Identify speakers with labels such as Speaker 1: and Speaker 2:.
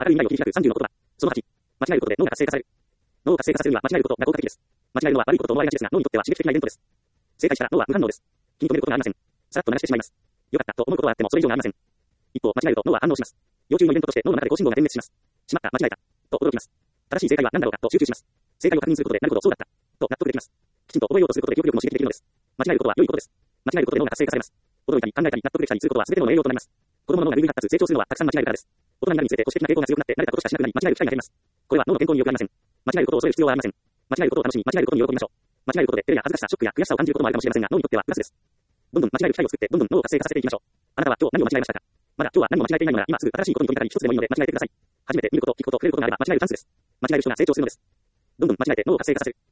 Speaker 1: るい未来を切り開く30の言葉。その8、間違えることで脳が活性化される。脳を活性化させるには間違えることが効果的です。間違えるのは悪いことと思われがちですが、脳にとっては刺激的なイベントです。正解したら脳は無反応です。気に留めることがありません。さらっと流してしまいます。よかったと思うことはあってもそれ以上がありません。一方、間違えると脳は反応します。要注意のイベントとして脳の中で高信号が点滅します。しまった、間違えた。と驚きます。正しい正解は何だろうかと集中します。正解を確認することでなるほどそうだった。と納得できます。きちんと覚えようとすることで記憶力も刺激できるのです。間違えることは良いことです。間違えることで脳が活性化されます。驚いたり考えたり納得できたりすることは全ての栄養となります。子供の脳が優位に発達成長するのはたくさん間違えるからです。大人になるにつれて保守的な傾向が強くなって誰かことしかしなくなり間違える機会が減ります。これは脳の健康に良くありません。間違えることを恐れる必要はありません。間違えることを楽しみ、間違えることに喜びましょう。間違えることで照れや恥ずかしさ、ショックや悔しさを感じることもあるかもしれませんが、脳にとってはプラスです。どんどん間違える機会を作って、どんどん脳を活性化させていきましょう。あなたは今日何を間違えましたか？まだ今日は何も間違えていないのなら、今すぐ新しいことに飛びかかり一つでもいいので間違えてください。初めて見ること、聞くこと、触れることがあれば間違えるチャンスです。間違える人が成長するのです。どんどん間違えて脳を活性化させる。